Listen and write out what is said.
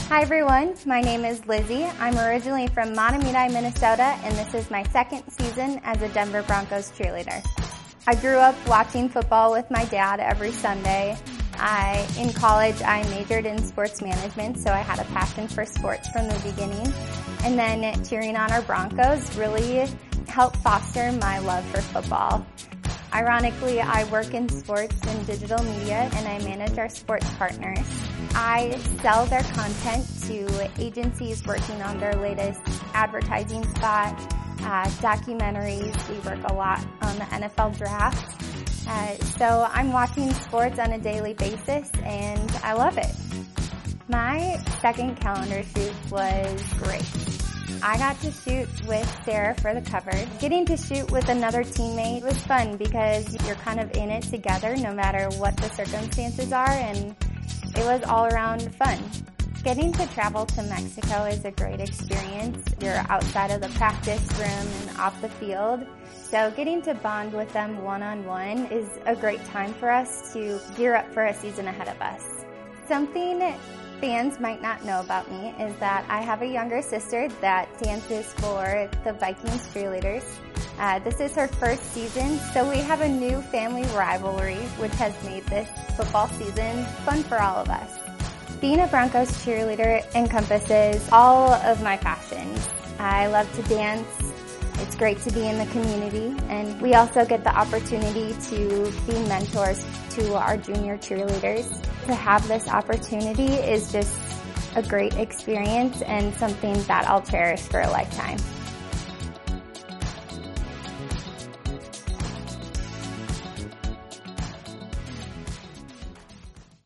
Hi everyone, my name is Lizzie. I'm originally from Mahtomedi, Minnesota, and this is my second season as a Denver Broncos cheerleader. I grew up watching football with my dad every Sunday. In college, I majored in sports management, so I had a passion for sports from the beginning. And then cheering on our Broncos really helped foster my love for football. Ironically, I work in sports and digital media, and I manage our sports partners. I sell their content to agencies working on their latest advertising spot, documentaries. We work a lot on the NFL draft. So I'm watching sports on a daily basis, and I love it. My second calendar shoot was great. I got to shoot with Sarah for the cover. Getting to shoot with another teammate was fun because you're kind of in it together no matter what the circumstances are, and it was all around fun. Getting to travel to Mexico is a great experience. You're outside of the practice room and off the field. So getting to bond with them one-on-one is a great time for us to gear up for a season ahead of us. Something fans might not know about me is that I have a younger sister that dances for the Vikings cheerleaders. This is her first season, so we have a new family rivalry, which has made this football season fun for all of us. Being a Broncos cheerleader encompasses all of my passions. I love to dance. It's great to be in the community, and we also get the opportunity to be mentors to our junior cheerleaders. To have this opportunity is just a great experience and something that I'll cherish for a lifetime.